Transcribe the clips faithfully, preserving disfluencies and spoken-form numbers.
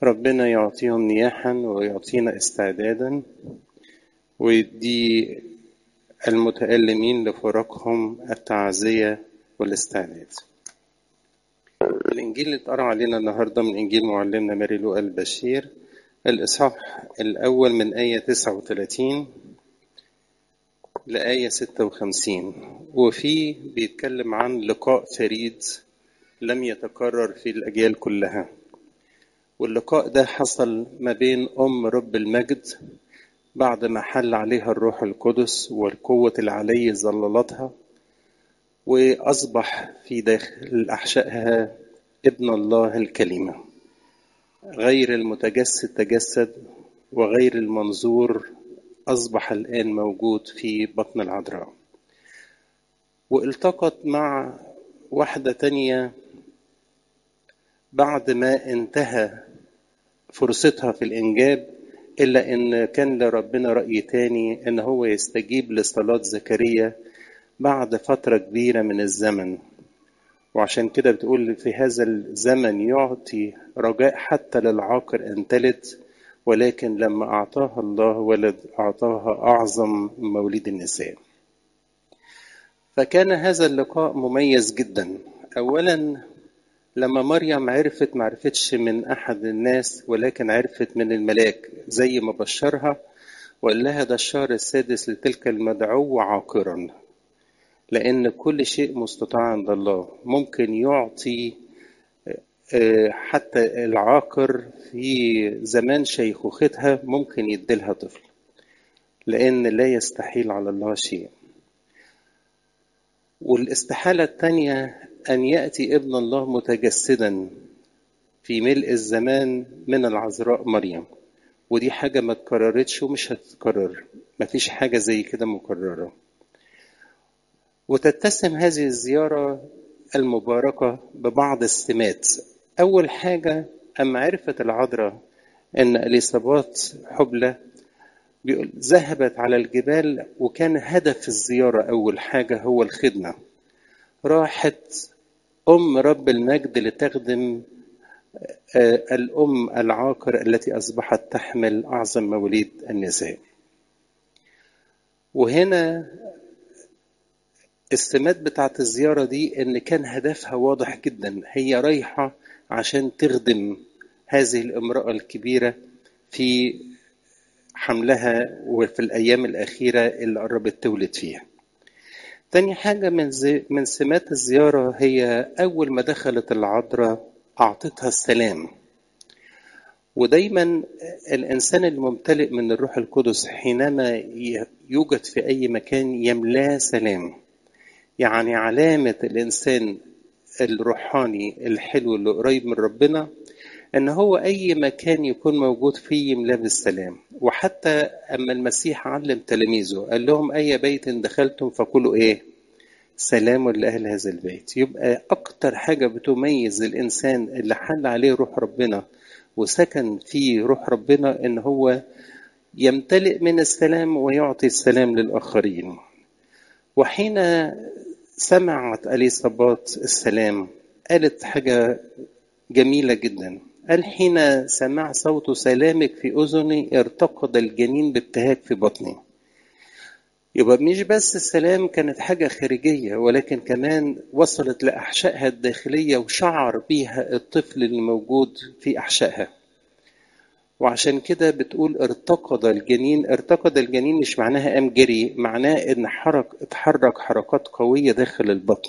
ربنا يعطيهم نياحا ويعطينا استعدادا، ويدي المتألمين لفراقهم التعزية والاستعداد. الإنجيل اللي اتقرأ علينا النهاردة من إنجيل معلمنا ماري لوقا البشير، الإصحاح الأول من آية تسعة وثلاثين لآية ستة وخمسين، وفيه بيتكلم عن لقاء فريد لم يتكرر في الأجيال كلها. واللقاء ده حصل ما بين أم رب المجد بعد ما حل عليها الروح القدس والقوة العلي ظللتها، وأصبح في داخل أحشائها ابن الله الكلمة، غير المتجسد تجسد وغير المنظور أصبح الآن موجود في بطن العذراء. والتقت مع واحدة تانية بعد ما انتهى فرصتها في الإنجاب، إلا إن كان لربنا رأي تاني إن هو يستجيب لصلاة زكريا بعد فترة كبيرة من الزمن. وعشان كده بتقول في هذا الزمن يعطي رجاء حتى للعاقر أن تلد، ولكن لما أعطاها الله ولد أعطاها أعظم مولد النساء. فكان هذا اللقاء مميز جدا. أولا لما مريم عرفت، معرفتش من أحد الناس ولكن عرفت من الملاك، زي ما بشرها وقال لها ده الشهر السادس لتلك المدعو عاقرا، لأن كل شيء مستطاع عند الله. ممكن يعطي حتى العاقر في زمان شيخوختها ممكن يديلها طفل، لأن لا يستحيل على الله شيء. والاستحالة الثانية أن يأتي ابن الله متجسدا في ملء الزمان من العذراء مريم، ودي حاجة ما تكررتش ومش هتتكرر، مفيش حاجة زي كده مكررة. وتتسم هذه الزيارة المباركة ببعض السمات. أول حاجة أما عرفت العذراء أن إليصابات حبلى، بيقول ذهبت على الجبال، وكان هدف الزيارة أول حاجة هو الخدمة. راحت أم رب المجد لتخدم الأم العاقر التي أصبحت تحمل أعظم مواليد النساء. وهنا السمات بتاعت الزيارة دي إن كان هدفها واضح جدا، هي رايحة عشان تخدم هذه الامرأة الكبيرة في حملها وفي الأيام الأخيرة اللي قربت تولد فيها. تاني حاجة من, زي من سمات الزيارة هي أول ما دخلت العذراء أعطتها السلام. ودايما الإنسان الممتلئ من الروح القدس حينما يوجد في أي مكان يملاه سلام. يعني علامة الإنسان الروحاني الحلو اللي قريب من ربنا إن هو أي مكان يكون موجود فيه يملاه بالسلام. وحتى أما المسيح علم تلاميذه قال لهم أي بيت دخلتم فقولوا إيه؟ سلام لأهل هذا البيت. يبقى أكتر حاجة بتميز الإنسان اللي حل عليه روح ربنا وسكن فيه روح ربنا إن هو يمتلئ من السلام ويعطي السلام للآخرين. وحين سمعت إليصابات السلام قالت حاجة جميلة جدا، قال حين سمع صوت سلامك في أذني ارتقد الجنين بابتهاج في بطني. يبقى مش بس السلام كانت حاجة خارجية، ولكن كمان وصلت لأحشائها الداخلية وشعر بيها الطفل اللي موجود في أحشائها. وعشان كده بتقول ارتقد الجنين. ارتقد الجنين مش معناها قام جري، معناه ان حرك اتحرك حركات قوية داخل البطن.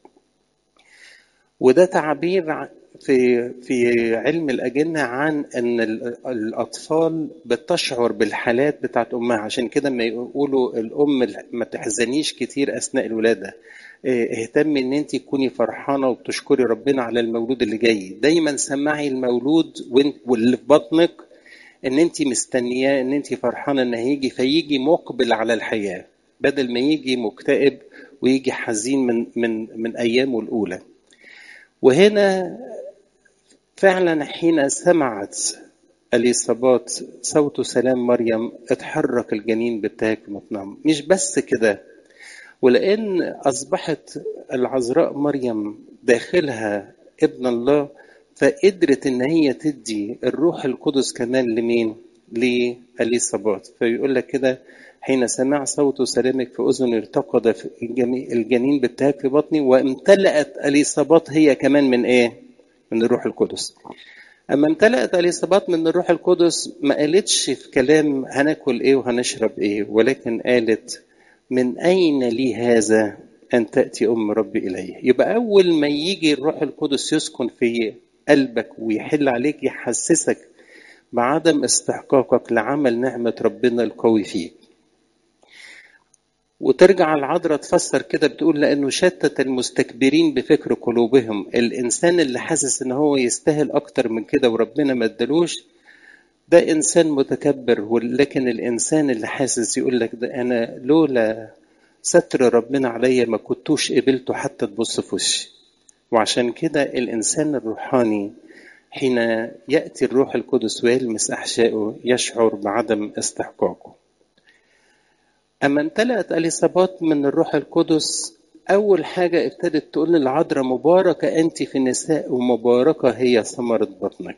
وده تعبير في في علم الأجنة عن ان الأطفال بتشعر بالحالات بتاعت أمها. عشان كده ما يقولوا الأم ما تحزنيش كتير أثناء الولادة، اهتمي ان انت تكوني فرحانة وبتشكري ربنا على المولود اللي جاي. دايما سمعي المولود واللي في بطنك ان انت مستنياه، ان انت فرحانه ان هيجي، فيجي مقبل على الحياه بدل ما يجي مكتئب ويجي حزين من من من ايامه الاولى. وهنا فعلا حين سمعت إليصابات صوت سلام مريم اتحرك الجنين بابتهاج في بطنها. مش بس كده، ولان اصبحت العذراء مريم داخلها ابن الله، فقدرت ان هي تدي الروح القدس كمان لمين؟ لإليصابات. فيقول لك كده: حين سمع صوت سلامك في اذني ارتقد في الجمي- الجنين بابتهاج في بطني، وامتلأت إليصابات هي كمان من ايه؟ من الروح القدس. اما امتلأت إليصابات من الروح القدس ما قالتش في كلام هناكل ايه وهنشرب ايه، ولكن قالت: من اين لي هذا ان تأتي ام ربي الي؟ يبقى اول ما يجي الروح القدس يسكن في قلبك ويحل عليك، يحسسك بعدم استحقاقك لعمل نعمة ربنا القوي فيك. وترجع العذراء تفسر كده بتقول: لأنه شتت المستكبرين بفكر قلوبهم. الإنسان اللي حاسس إن هو يستاهل أكتر من كده وربنا ما ادالوش، ده إنسان متكبر. ولكن الإنسان اللي حاسس يقول لك: ده أنا لولا ستر ربنا عليا ما كنتوش قبلته حتى تبص في وشي. وعشان كده الإنسان الروحاني حين يأتي الروح القدس ويلمس أحشائه يشعر بعدم استحقاقه. أما امتلأت إليصابات من الروح القدس، أول حاجة ابتدت تقول للعذراء: مباركة أنت في النساء ومباركة هي ثمرة بطنك.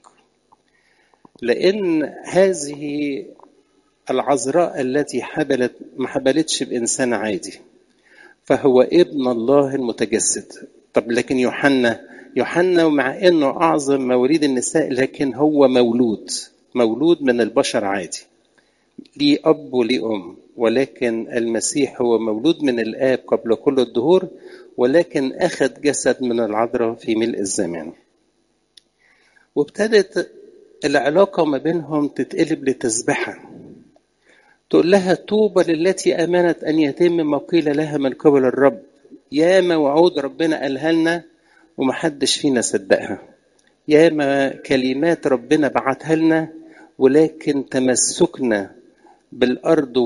لأن هذه العذراء التي حبلت ما حبلتش بإنسان عادي، فهو ابن الله المتجسد. طب لكن يوحنا يوحنا مع انه اعظم مواليد النساء، لكن هو مولود مولود من البشر عادي، ليه اب وليه ام. ولكن المسيح هو مولود من الاب قبل كل الدهور، ولكن اخذ جسد من العذراء في ملء الزمان. وابتدت العلاقه ما بينهم تتقلب لتسبحه. تقول لها: طوبى للتي امنت ان يتم ما قيل لها من قبل الرب. يا ما وعود ربنا قالها لنا ومحدش فينا صدقها، يا ما كلمات ربنا بعتها لنا، ولكن تمسكنا بالارض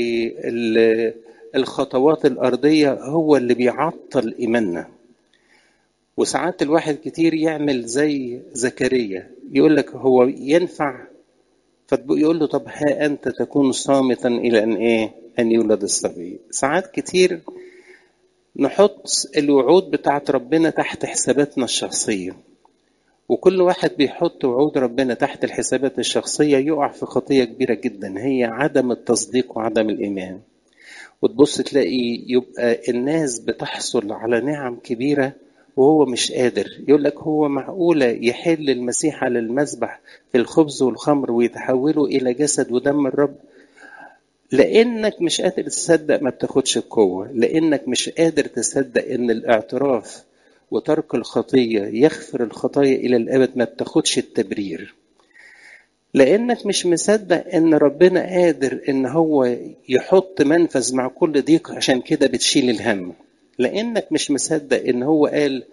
وبالخطوات الارضيه هو اللي بيعطل ايماننا. وساعات الواحد كتير يعمل زي زكريا، يقول لك هو ينفع، فيقول له: طب ها انت تكون صامتا الى ان ايه؟ ان يولد الصبي. ساعات كتير نحط الوعود بتاعت ربنا تحت حساباتنا الشخصية، وكل واحد بيحط وعود ربنا تحت الحسابات الشخصية يقع في خطية كبيرة جدا، هي عدم التصديق وعدم الإيمان. وتبص تلاقي يبقى الناس بتحصل على نعم كبيرة وهو مش قادر. يقول لك: هو معقولة يحل المسيح على المذبح في الخبز والخمر ويتحولوا إلى جسد ودم الرب؟ لأنك مش قادر تصدق ما بتاخدش القوة، لأنك مش قادر تصدق إن الاعتراف وترك الخطية يغفر الخطايا إلى الأبد، ما بتاخدش التبرير. لأنك مش مصدق إن ربنا قادر إن هو يحط منفذ مع كل ضيق، عشان كده بتشيل الهم. لأنك مش مصدق إن هو قال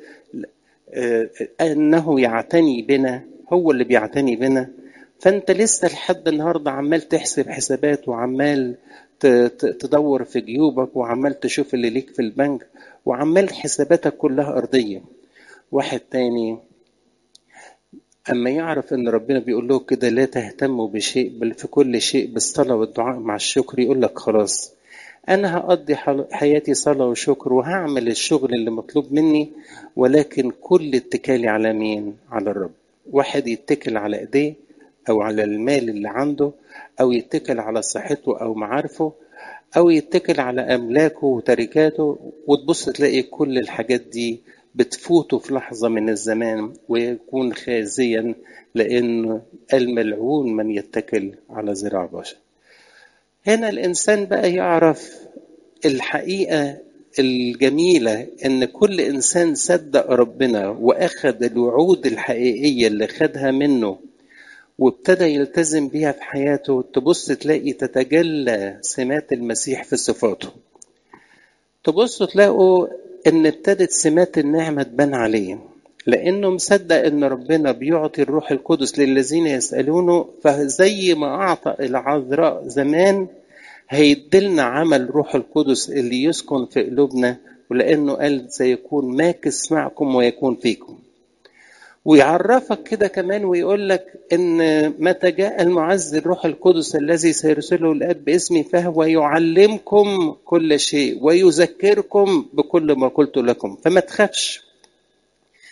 أنه يعتني بنا، هو اللي بيعتني بنا. فأنت لسه لحد النهاردة عمال تحسب حسابات، وعمال تدور في جيوبك، وعمال تشوف اللي ليك في البنك، وعمال حساباتك كلها أرضية. واحد تاني أما يعرف أن ربنا بيقول له كده: لا تهتموا بشيء بل في كل شيء بالصلاة والدعاء مع الشكر، يقول لك: خلاص أنا هقضي حياتي صلاة وشكر وهعمل الشغل اللي مطلوب مني، ولكن كل اتكالي على مين؟ على الرب. واحد يتكل على إيديه أو على المال اللي عنده، أو يتكل على صحته أو معارفه، أو يتكل على أملاكه وتركاته، وتبص تلاقي كل الحاجات دي بتفوته في لحظة من الزمان ويكون خازيا، لأن الملعون من يتكل على ذراع بشر. هنا الإنسان بقى يعرف الحقيقة الجميلة، إن كل إنسان صدق ربنا وأخذ الوعود الحقيقية اللي خدها منه وابتدى يلتزم بيها في حياته، تبص تلاقي تتجلى سمات المسيح في صفاته. تبص تلاقوا ان ابتدت سمات النعمة تبان عليه، لانه مصدق ان ربنا بيعطي الروح القدس للذين يسألونه. فزي ما اعطى العذراء زمان هيدلنا عمل روح القدس اللي يسكن في قلوبنا، ولانه قال: سيكون ماكس معكم ويكون فيكم. ويعرفك كده كمان ويقول لك ان متى جاء المعز الروح القدس الذي سيرسله الاب باسمي فهو يعلمكم كل شيء ويذكركم بكل ما قلت لكم. فما تخافش،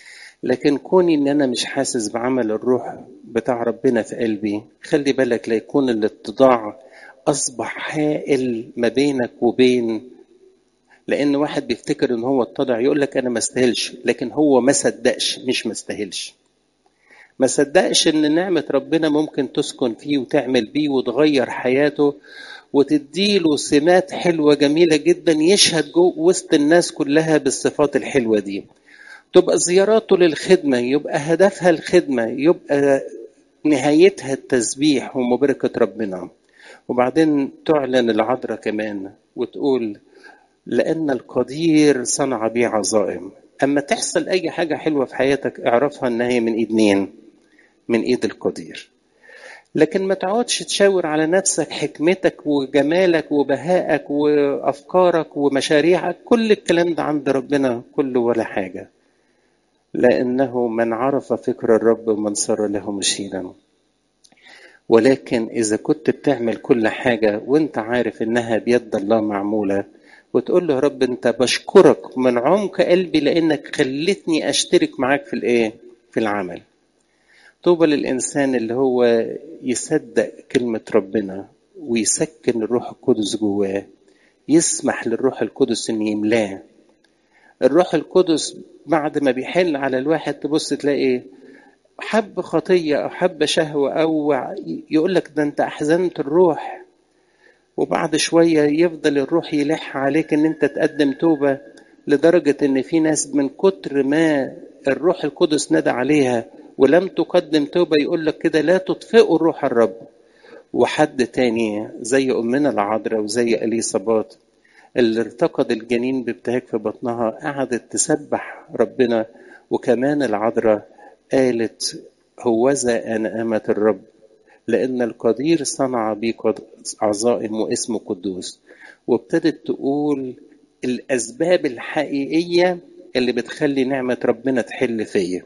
لكن كوني ان انا مش حاسس بعمل الروح بتاع ربنا في قلبي، خلي بالك لا يكون الاتضاع اصبح حائل ما بينك وبين، لان واحد بيفتكر ان هو اتضع يقول لك انا ما استاهلش، لكن هو ما صدقش، مش ما استاهلش، ما صدقش ان نعمة ربنا ممكن تسكن فيه وتعمل بيه وتغير حياته وتديله سمات حلوة جميلة جدا، يشهد جو وسط الناس كلها بالصفات الحلوة دي. تبقى زياراته للخدمة، يبقى هدفها الخدمة، يبقى نهايتها التسبيح ومباركة ربنا. وبعدين تعلن العذراء كمان وتقول لأن القدير صنع بي عظائم. أما تحصل أي حاجة حلوة في حياتك اعرفها إنها هي من إيد مين؟ من إيد القدير. لكن ما تقعدش تشاور على نفسك حكمتك وجمالك وبهائك وأفكارك ومشاريعك، كل الكلام ده عند ربنا كله ولا حاجة، لأنه من عرف فكر الرب من صار له مشيرا. ولكن إذا كنت بتعمل كل حاجة وانت عارف إنها بيد الله معمولة، وتقول له يا رب انت بشكرك من عمق قلبي لأنك خلتني أشترك معاك في الإيه؟ في العمل. طوبى للإنسان اللي هو يصدق كلمة ربنا ويسكن الروح القدس جواه، يسمح للروح القدس إن يملاه. الروح القدس بعد ما بيحل على الواحد تبص تلاقي حب خطية أو حب شهوة أو يقول لك ده أنت أحزنت الروح، وبعد شوية يفضل الروح يلح عليك إن أنت تقدم توبة، لدرجة إن في ناس من كتر ما الروح القدس ندى عليها ولم تقدم توبة يقول لك كده لا تطفئوا الروح الرب. وحد تاني زي أمنا العذراء وزي إليصابات اللي ارتقد الجنين بابتهاج في بطنها قعدت تسبح ربنا، وكمان العذراء قالت هوذا أنا أمة الرب لأن القدير صنع بي عظائم واسمه قدوس. وابتدت تقول الأسباب الحقيقية اللي بتخلي نعمة ربنا تحل فيا.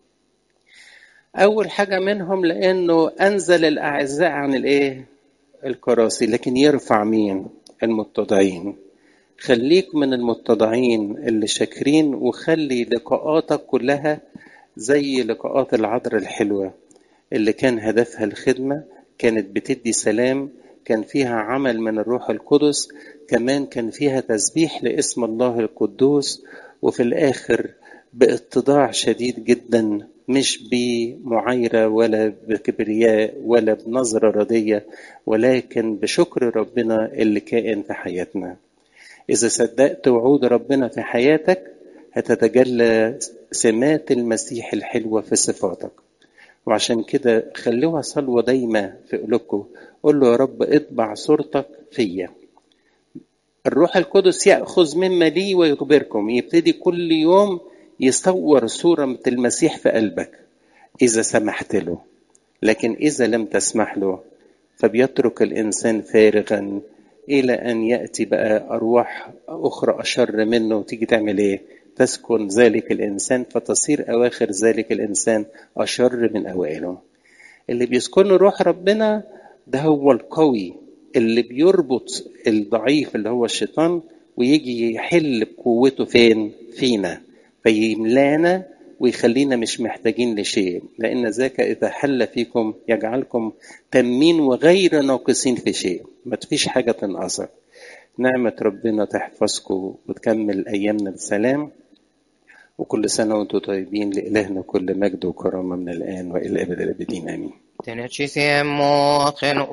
أول حاجة منهم لأنه أنزل الأعزاء عن الإيه؟ الكراسي، لكن يرفع مين؟ المتضعين. خليك من المتضعين اللي شاكرين، وخلي لقاءاتك كلها زي لقاءات العذراء الحلوة اللي كان هدفها الخدمة، كانت بتدي سلام، كان فيها عمل من الروح القدس، كمان كان فيها تسبيح لاسم الله القدوس، وفي الآخر باتضاع شديد جدا، مش بمعايرة ولا بكبرياء ولا بنظرة ردية، ولكن بشكر ربنا اللي كائن في حياتنا. إذا صدقت وعود ربنا في حياتك هتتجلى سمات المسيح الحلوة في صفاتك. وعشان كده خلوها صلوة دايمة في قلوبكم، قول له يا رب اطبع صورتك فيا. الروح القدس يأخذ مما لي ويخبركم، يبتدي كل يوم يصور صورة المسيح في قلبك إذا سمحت له. لكن إذا لم تسمح له فبيترك الإنسان فارغا إلى أن يأتي بقى أرواح أخرى أشر منه وتيجي تعمل إيه؟ تسكن ذلك الإنسان فتصير أواخر ذلك الإنسان أشر من أوائله. اللي بيسكن روح ربنا ده هو القوي اللي بيربط الضعيف اللي هو الشيطان ويجي يحل بقوته فين؟ فينا، فيملانا ويخلينا مش محتاجين لشيء، لأن ذاك إذا حل فيكم يجعلكم تمين وغير ناقصين في شيء، ما تفيش حاجة تنقصك. نعمة ربنا تحفظكم وتكمل أيامنا بسلام، وكل سنة وانتم طيبين. لإلهنا كل مجد وكرامة من الآن وإلى أبد الآبدين آمين.